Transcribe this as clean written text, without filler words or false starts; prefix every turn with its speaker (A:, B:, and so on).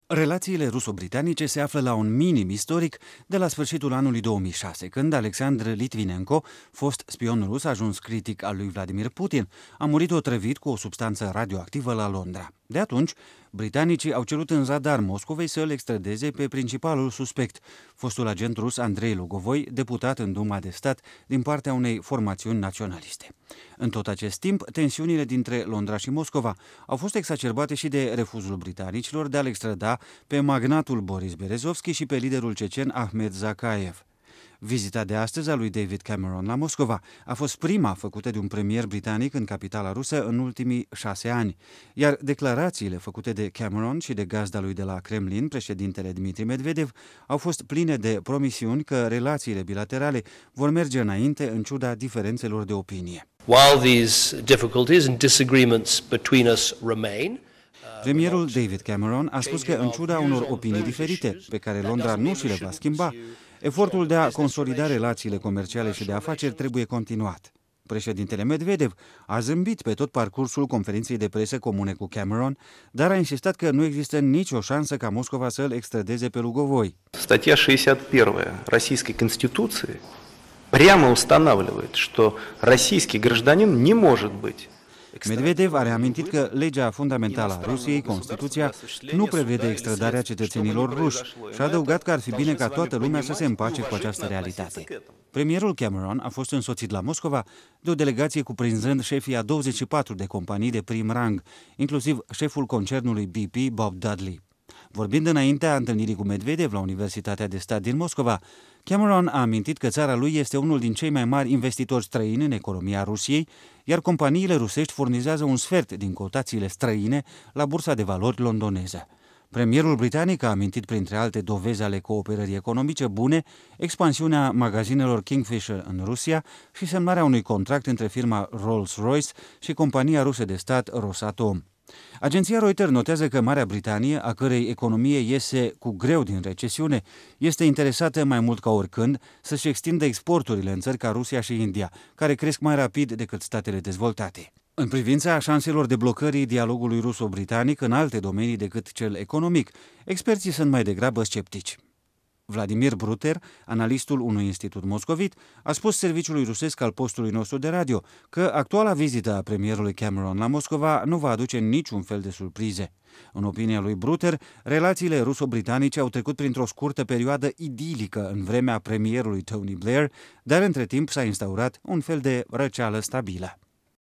A: Relațiile ruso-britanice se află la un minim istoric de la sfârșitul anului 2006, când Alexandr Litvinenko, fost spion rus ajuns critic al lui Vladimir Putin, a murit otrăvit cu o substanță radioactivă la Londra. De atunci, britanicii au cerut în zadar Moscovei să îl extradeze pe principalul suspect, fostul agent rus Andrei Lugovoi, deputat în Duma de Stat din partea unei formațiuni naționaliste. În tot acest timp, tensiunile dintre Londra și Moscova au fost exacerbate și de refuzul britanicilor de a-l extrada pe magnatul Boris Berezovski și pe liderul cecen Ahmed Zakaev. Vizita de astăzi a lui David Cameron la Moscova a fost prima făcută de un premier britanic în capitala rusă în ultimii 6 ani, iar declarațiile făcute de Cameron și de gazda lui de la Kremlin, președintele Dmitri Medvedev, au fost pline de promisiuni că relațiile bilaterale vor merge înainte în ciuda diferențelor de opinie.
B: While these difficulties and disagreements between us remain,
A: Premierul David Cameron a spus că, în ciuda unor opinii diferite, pe care Londra nu și le va schimba, efortul de a consolida relațiile comerciale și de afaceri trebuie continuat. Președintele Medvedev a zâmbit pe tot parcursul conferinței de presă comune cu Cameron, dar a insistat că nu există nicio șansă ca Moscova să îl extradeze pe Lugovoi.
C: Статья 61 Российской Конституции прямо устанавливает, что российский гражданин не может быть.
A: Medvedev a reamintit că legea fundamentală a Rusiei, Constituția, nu prevede extradarea cetățenilor ruși și a adăugat că ar fi bine ca toată lumea să se împace cu această realitate. Premierul Cameron a fost însoțit la Moscova de o delegație cuprinzând șefii a 24 de companii de prim rang, inclusiv șeful concernului BP, Bob Dudley. Vorbind înaintea întâlnirii cu Medvedev la Universitatea de Stat din Moscova, Cameron a amintit că țara lui este unul din cei mai mari investitori străini în economia Rusiei, iar companiile rusești furnizează un sfert din cotațiile străine la bursa de valori londoneză. Premierul britanic a amintit, printre alte dovezi ale cooperării economice bune, expansiunea magazinelor Kingfisher în Rusia și semnarea unui contract între firma Rolls-Royce și compania rusă de stat Rosatom. Agenția Reuters notează că Marea Britanie, a cărei economie iese cu greu din recesiune, este interesată mai mult ca oricând să-și extindă exporturile în țări ca Rusia și India, care cresc mai rapid decât statele dezvoltate. În privința șanselor de blocării dialogului ruso-britanic în alte domenii decât cel economic, experții sunt mai degrabă sceptici. Vladimir Bruter, analistul unui institut moscovit, a spus serviciului rusesc al postului nostru de radio că actuala vizită a premierului Cameron la Moscova nu va aduce niciun fel de surprize. În opinia lui Bruter, relațiile ruso-britanice au trecut printr-o scurtă perioadă idilică în vremea premierului Tony Blair, dar între timp s-a instaurat un fel de răceală stabilă.